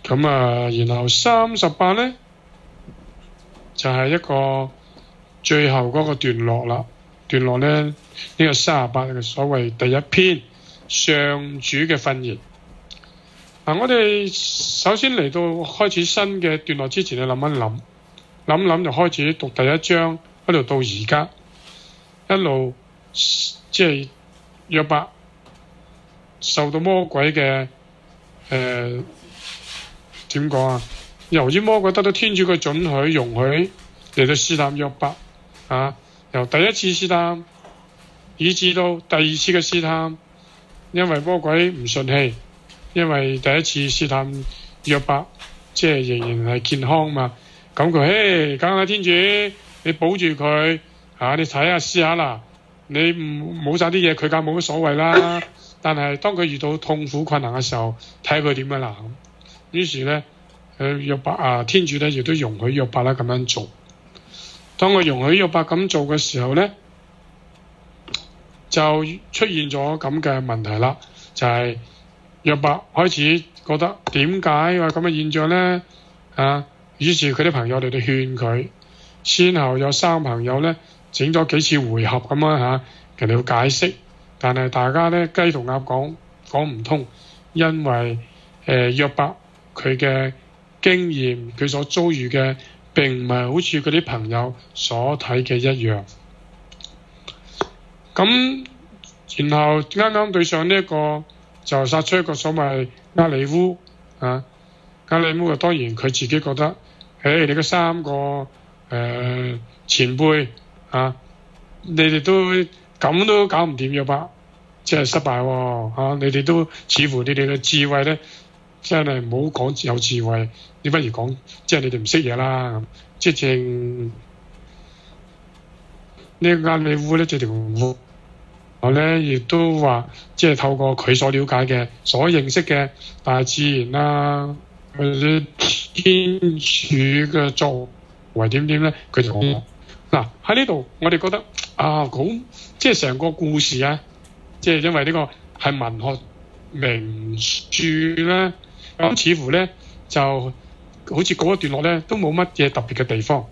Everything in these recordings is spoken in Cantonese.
咁然後38咧就係一個最後嗰個段落啦。段落咧呢個38嘅所謂第一篇上主嘅訓言。我哋首先嚟到開始新嘅段落之前，你諗一諗就開始讀第一章，一路到而家，一路即係約伯受到魔鬼嘅點講啊？由於魔鬼得到天主嘅准許容許嚟到試探約伯由第一次試探以至到第二次嘅試探，因為魔鬼唔順氣。因為第一次試探約伯，即係仍然係健康嘛，咁佢梗係天主，你保住佢你睇下試下啦，你冇晒啲嘢，佢梗冇乜所謂啦。但係當佢遇到痛苦困難嘅時候，睇佢點樣啦。於是咧，約伯天主咧亦都容許約伯啦咁樣做。當佢容許約伯咁做嘅時候咧，就出現咗咁嘅問題啦，就係約伯開始覺得點解話咁嘅現象呢？於是佢啲朋友嚟到勸佢，先後有3朋友呢整咗幾次回合咁樣人哋要解釋，但係大家呢雞同鴨講唔通，因為約伯佢嘅經驗，佢所遭遇嘅並唔係好似佢啲朋友所睇嘅一樣。咁然後啱啱對上呢一個。就殺出一個所謂厄里烏厄里烏當然佢自己覺得，你嗰3個前輩你哋都咁都搞唔掂約伯，即係失敗喎你哋都似乎你哋嘅智慧咧，真係唔好講有智慧，你不如講即係你哋唔識嘢啦。即係正呢個厄里烏咧，就條我咧亦都話，即係透過佢所了解嘅、所認識嘅大自然啦，或者天主嘅作為點咧，佢就講嗱喺呢度，我哋覺得好即係成個故事即係因為呢個係文學名著啦，咁似乎咧就好似嗰一段落咧都冇乜嘢特別嘅地方。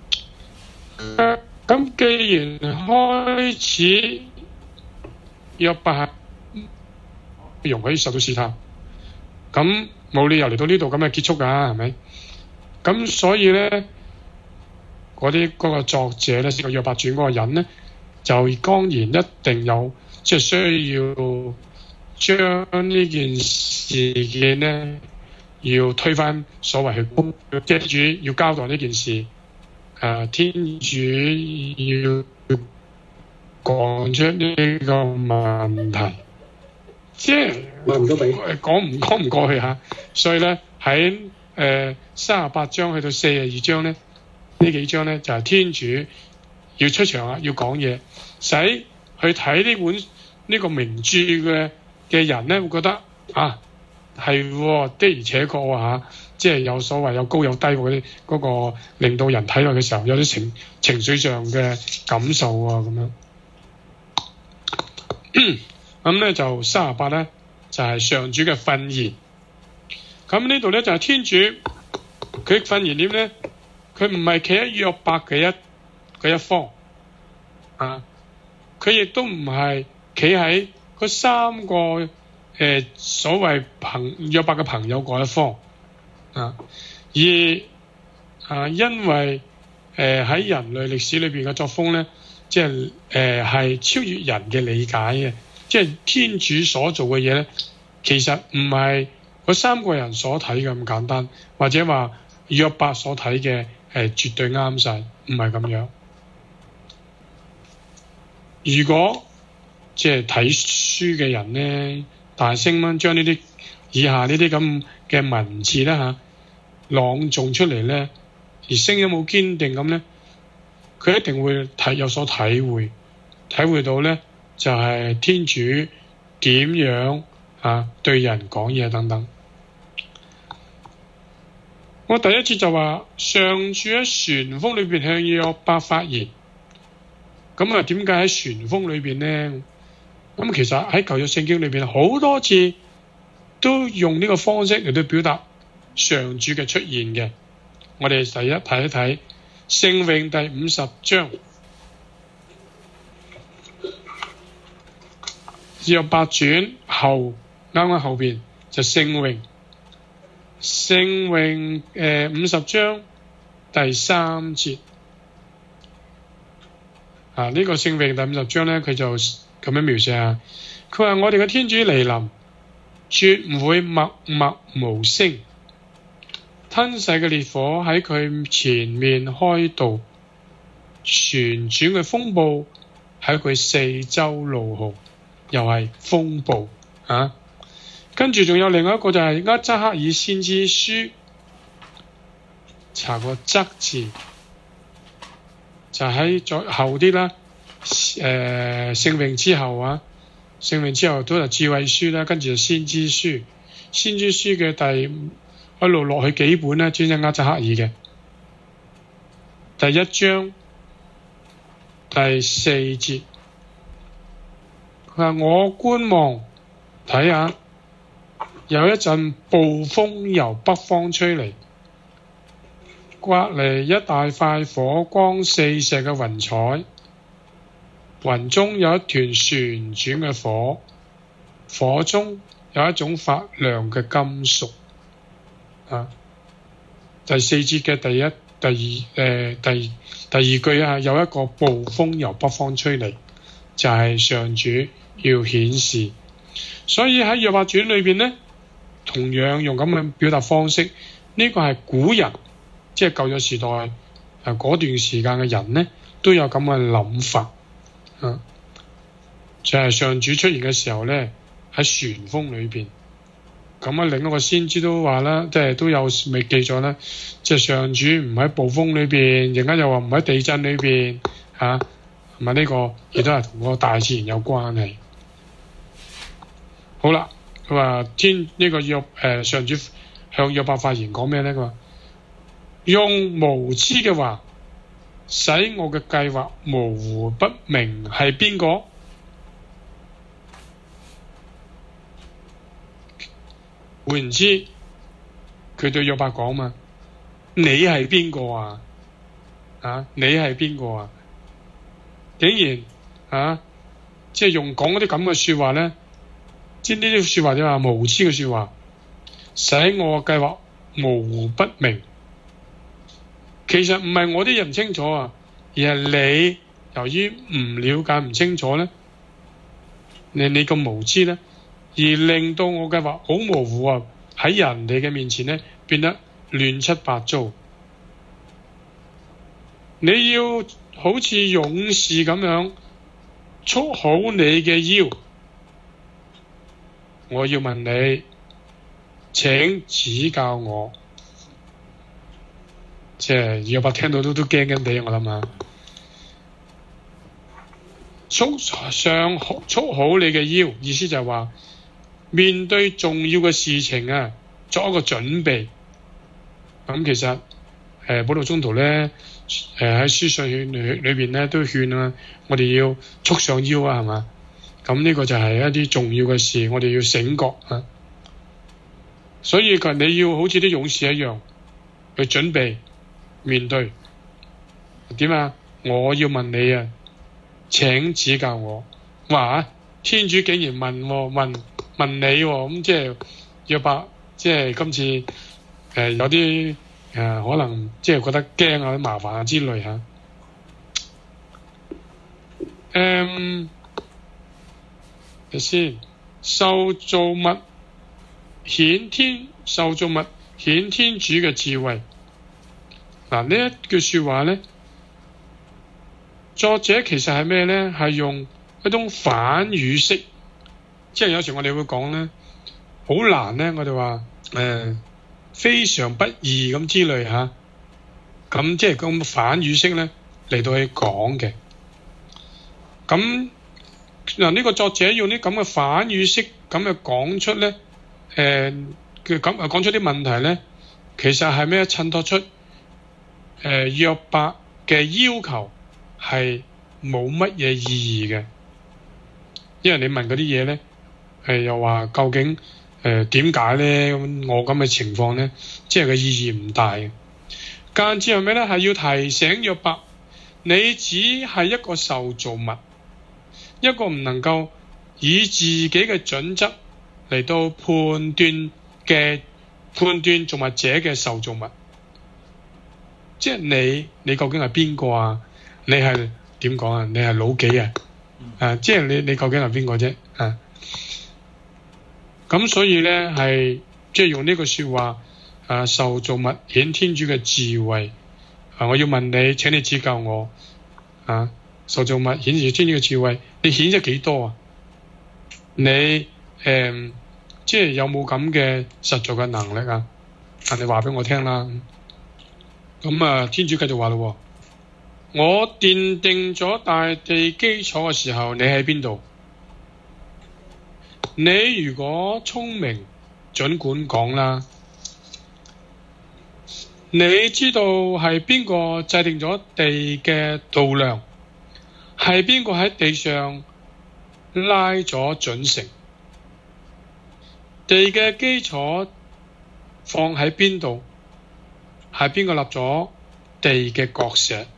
咁既然開始約伯容許受到試探，咁冇理由嚟到呢度咁嘅結束㗎，係咪？咁所以咧，嗰個作者咧，寫個約伯傳嗰個人咧，就當然一定有即係需要將呢件事件咧，要推翻所謂去即係主要交代呢件事，天主要講出呢個問題，即係講唔過去嚇。所以咧喺38章去到42章咧，呢幾章咧就係天主要出場啦，要講嘢，使去睇呢個名著嘅人咧會覺得係的而且確即係有所謂有高有低嗰個令到人睇落嘅時候有啲情緒上嘅感受咁樣。咁咧就38咧就係上主嘅訓言。咁呢度咧就係天主佢訓言點咧？佢唔係企喺約伯嘅一方佢亦都唔係企喺嗰3個所謂約伯嘅朋友嗰一方而因為喺人類歷史裏邊嘅作風咧，即係係超越人嘅理解嘅，即係天主所做嘅嘢咧，其實唔係嗰3個人所睇嘅咁簡單，或者話約伯所睇嘅絕對啱晒，唔係咁樣。如果即係睇書嘅人咧，大聲咁將呢啲以下呢啲咁嘅文字咧朗誦出嚟咧，而聲音好堅定咁咧，佢一定會有所體會到咧，就係天主點樣對人講嘢等等。我第一節就話上主喺旋風裏邊向約伯發言，咁點解喺旋風裏邊呢？咁其實喺舊約聖經裏邊好多次都用呢個方式嚟到表達上主嘅出現嘅。我哋第一睇一睇聖詠第50章，約伯傳後啱後邊就聖詠50章第3節啊，呢個聖詠第50章咧，佢就咁樣描寫啊。佢話我哋嘅天主嚟臨，絕唔會默默無聲。吞噬嘅烈火喺佢前面開道，旋轉嘅風暴喺佢四周怒號，又係風暴啊！跟住仲有另外一個就係厄則克爾先知書，查個則字，就喺再後啲啦。聖詠之後啊，聖詠之後都係智慧書啦，跟住就先知書，先知書嘅一路落去幾本咧，專係厄則克爾嘅第1章第4節，佢話我觀望睇下，有一陣暴風由北方吹嚟，刮嚟一大塊火光四射嘅雲彩，雲中有一團旋轉嘅火，火中有一種發亮嘅金屬。第4節嘅第二句啊，有一個暴風由北方吹嚟，就係上主要顯示。所以喺約伯傳裏邊呢，同樣用咁嘅表達方式，呢個係古人，即係舊約時代嗰段時間嘅人呢，都有咁嘅諗法就係上主出現嘅時候呢，喺旋風裏邊。咁另一個先知都話啦，即係都有未記咗啦，即係上主唔喺暴風裏邊，而家又話唔喺地震裏邊同埋呢個亦都係同個大自然有關係。好啦，佢話上主向約伯發言講咩咧？佢話用無知嘅話使我嘅計劃模糊不明，係邊個？換言之，佢對約伯講嘛，你係邊個啊？你係邊個啊？竟然即係用講嗰啲咁嘅說話咧，即係呢啲說話就話無知嘅說話，使我嘅計劃模糊不明。其實唔係我啲人唔清楚啊，而係你由於唔了解唔清楚咧，你咁無知咧，而令到我計劃好模糊啊！喺人哋嘅面前咧，變得亂七八糟。你要好似勇士咁樣束好你嘅腰。我要問你，請指教我。即係約伯聽到都驚驚地，我諗下。束好你嘅腰，意思就係話面對重要嘅事情啊，作一個準備。咁其實保祿宗徒咧，喺書信裏邊咧都勸我哋要束上腰啊，係嘛？咁呢個就係一啲重要嘅事，我哋要醒覺啊。所以你要好似啲勇士一樣去準備面對。點啊？我要問你啊，請指教我。哇！天主竟然問你咁，即係約伯，即係今次有啲可能即係覺得驚啊、麻煩啊之類嚇。先受造物顯天主嘅智慧。嗱，呢一句說話咧，作者其實係咩咧？係用一種反語式，即係有時我哋會講咧，好難咧，我哋話非常不易咁之類吓，咁即係咁反語式咧嚟到去講嘅。咁嗱，呢個作者用啲咁嘅反語式咁去講出咧，佢咁講出啲問題咧，其實係咩？襯托出約伯嘅要求係冇乜嘢意義嘅，因為你問嗰啲嘢咧，又話究竟點解咧？我咁嘅情況咧，即係個意義唔大嘅。間接係咩咧？係要提醒約伯，你只係一個受造物，一個唔能夠以自己嘅準則嚟到判斷造物者嘅受造物。即係你究竟係邊個啊？你係點講啊？你係老幾啊？即係你究竟係邊個啫？咁所以咧係即係用呢句說話，受造物顯天主嘅智慧。我要問你，請你指教我。受造物顯示天主嘅智慧，你顯咗幾多啊？你即係有冇咁嘅實在嘅能力啊？你話俾我聽啦。咁天主繼續話咯，我奠定咗大地基礎嘅時候，你喺邊度？你如果聰明，盡管講啦。你知道係邊個制定咗地嘅度量？係邊個喺地上拉咗準繩？地嘅基礎放喺邊度？係邊個立咗地嘅角石？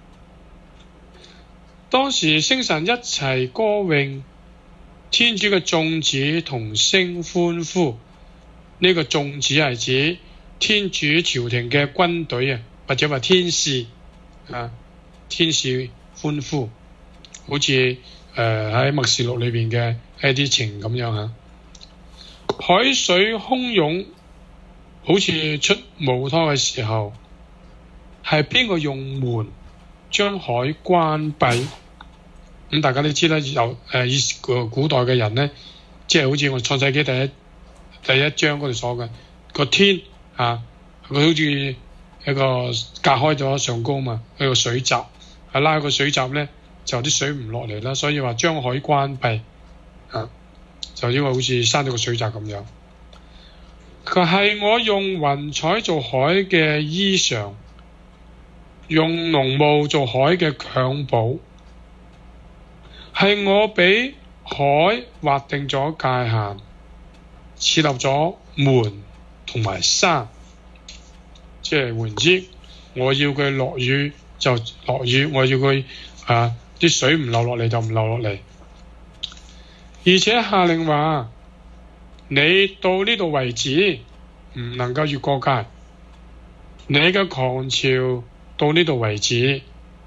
當時星神一齊歌詠，天主嘅眾子同聲歡呼。呢個眾子係指天主朝廷嘅軍隊或者話天使天使歡呼，好似喺默示錄裏邊嘅一啲情咁樣。海水洶湧，好似出母胎嘅時候，係邊個用門將海關閉？咁大家都知啦，以古代嘅人呢，即係好似我創世紀第一章嗰度所嘅個天佢好似一個隔開咗上高嘛，一個水閘，拉個水閘呢，就啲水唔落嚟啦，所以話將海關閉就因為好似閂咗個水閘咁樣。佢係我用雲彩做海嘅衣裳，用濃霧做海嘅襁褓，係我俾海劃定咗界限，設立咗門同埋山。即係換言之，我要佢落雨就落雨，我要佢啲水唔流落嚟就唔流落嚟。而且下令話，你到呢度為止，唔能夠越過界。你嘅狂潮到呢度為止。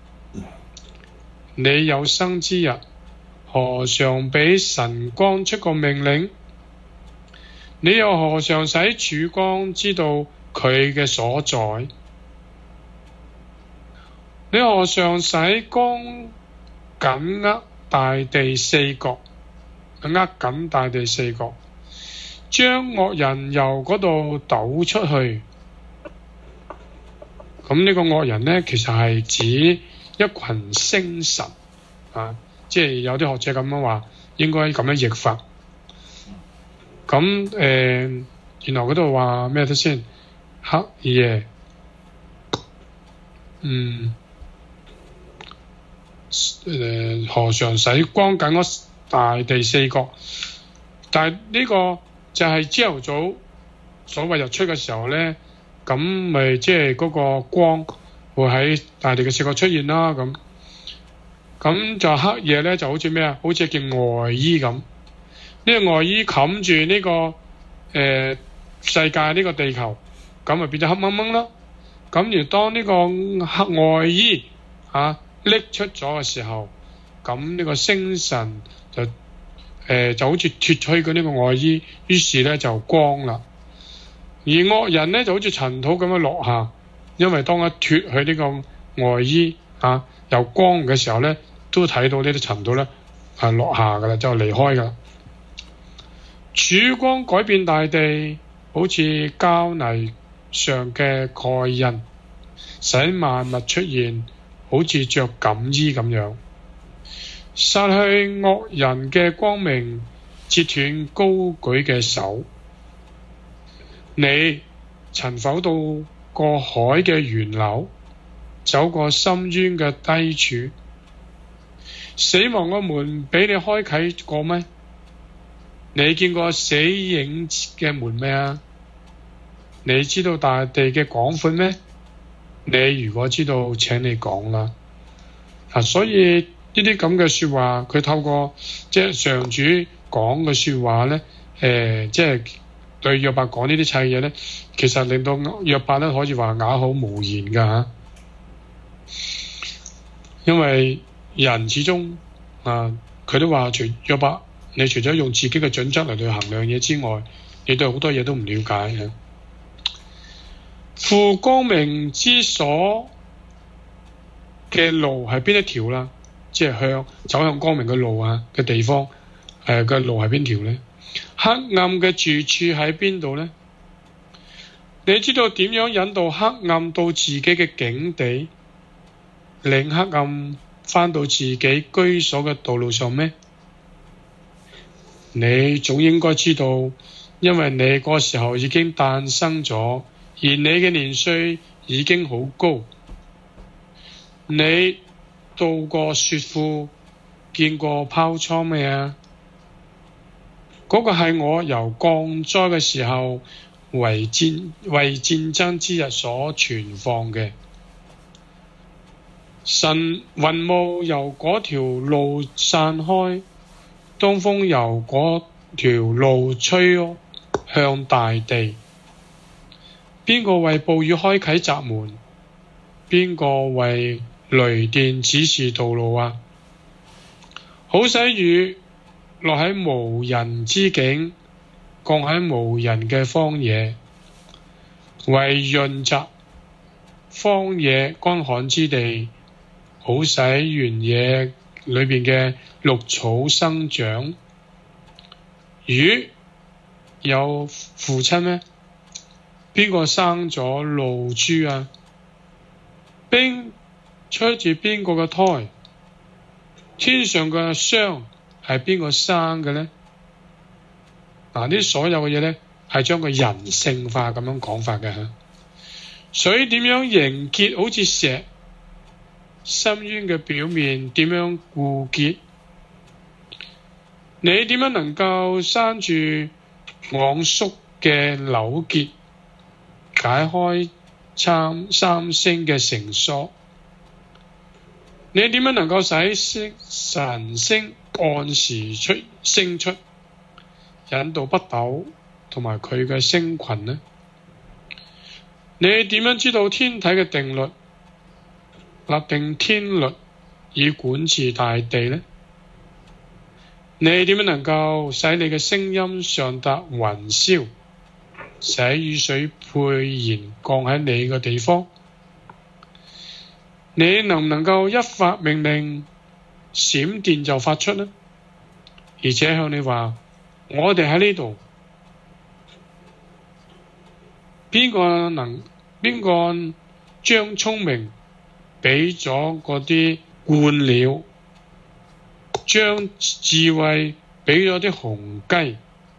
你有生之日，何嘗俾晨光出個命令？你又何嘗使曙光知道佢嘅所在？你何嘗使光緊握大地四角，握緊大地四角，將惡人由嗰度抖出去？咁呢個惡人呢，其實係指一群星神即係有啲學者咁樣話，應該咁樣譯法。咁然後嗰度話咩得先？黑夜，何嘗使光緊嗰大地四角？但係呢個就係朝頭早所謂日出嘅時候咧，咁咪即係嗰個光會喺大地嘅四角出現啦。咁就黑夜咧，就好似咩啊？好似一件外衣咁。呢個外衣冚住呢個世界，呢個地球，咁咪變咗黑掹掹啦。咁而當呢個黑外衣拎出咗嘅時候，咁呢個星神就好似脫去佢呢個外衣，於是咧就光啦。而惡人咧就好似塵土咁樣落下，因為當一脫去呢個外衣有光嘅時候咧，都睇到呢啲塵土咧落下噶啦，就離開噶啦。曙光改變大地，好似膠泥上嘅蓋印，使萬物出現，好似着錦衣咁樣。殺去惡人嘅光明，截斷高舉嘅手。你曾否到過海嘅源流，走過深淵嘅低處？死亡嘅門俾你開啟過咩？ 你見過死影嘅門咩啊？你知道大地嘅廣闊咩？你如果知道，請你講啦。所以呢啲咁嘅說話，佢透過即係上主講嘅說話咧，即係對約伯講呢啲砌嘢咧，其實令到約伯咧可以話啞口無言噶吓。因為人始終佢都話約伯，你除咗用自己嘅準則嚟去衡量嘢之外，你對好多嘢都唔了解嘅。赴光明之所嘅路係邊一條啦？即係走向光明嘅路嘅地方，嘅路係邊條呢？黑暗嘅住處喺邊度呢？你知道點樣引導黑暗到自己嘅境地，令黑暗返到自己居所嘅道路上咩？你總應該知道，因為你嗰時候已經誕生咗，而你嘅年歲已經好高。你到過雪庫，見過泡倉未啊？嗰個係我由降災嘅時候為戰爭之日所存放嘅。神雲霧由嗰條路散開，東風由嗰條路吹向大地。邊個為暴雨開啟閘門？邊個為雷電指示道路啊？好使雨落喺無人之境，降喺無人嘅荒野，為潤澤荒野乾旱之地，好使原野裏邊嘅綠草生長。魚有父親咩？邊個生咗露珠啊？冰吹住邊個嘅胎？天上嘅霜係邊個生嘅呢？呢所有嘅嘢呢，係將佢人性化咁樣講法嘅。水點樣凝結好似石？深淵嘅表面點樣固結？你點樣能夠閂住昂縮嘅扭結，解開三星嘅繩索？你點樣能夠使晨星按時升出，引導北斗同埋佢嘅星群呢？你點樣知道天體嘅定律，立定天律以管治大地呢？你點樣能夠使你嘅聲音上達雲霄，使雨水沛然降喺你嘅地方？你能唔能夠一發命令，閃電就發出呢？而且向你話，我哋喺呢度。邊個將聰明俾咗嗰啲鸛鳥，將智慧俾咗啲雄雞？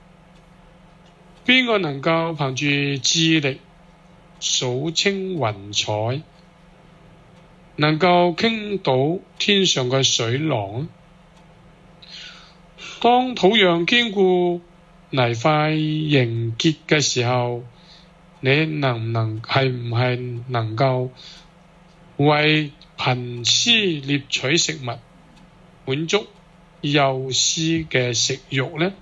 邊個能夠憑住智力數清雲彩，能夠傾倒天上嘅水浪？當土壤堅固，泥塊凝結嘅時候，你係唔係能夠為貧詩獵取食物，滿足幼獅嘅食慾呢？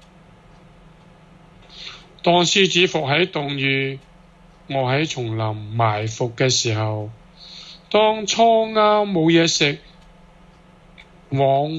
當獅子伏喺洞穴，臥喺叢林埋伏嘅時候，當蒼鴉冇嘢食，往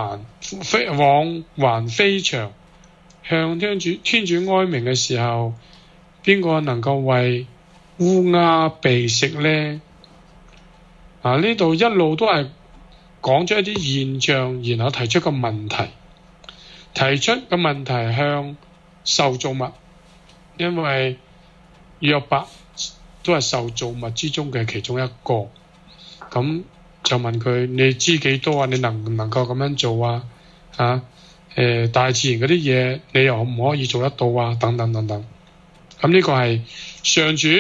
環飛翔，向天主哀鳴嘅時候，邊個能夠為烏鴉避食呢？呢度一路都係講咗一啲現象，然後提出個問題，提出個問題向受造物，因為約伯都係受造物之中嘅其中一個，咁就問佢：你知幾多啊？你能唔能夠咁樣做啊？大自然嗰啲嘢，你又可唔可以做得到啊？等等等等。咁呢個係上主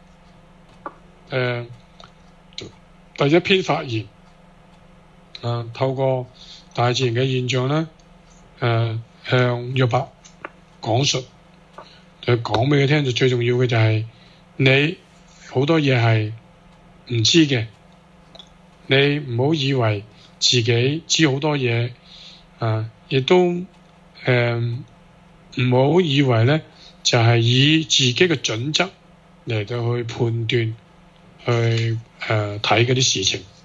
第一篇發言，透過大自然嘅現象咧， 向約伯講述，就講俾佢聽。就最重要嘅就係你好多嘢係唔知嘅，你唔好以為自己知好多嘢啊，亦都唔好以為咧就係以自己嘅準則嚟到去判斷去睇嗰啲事情。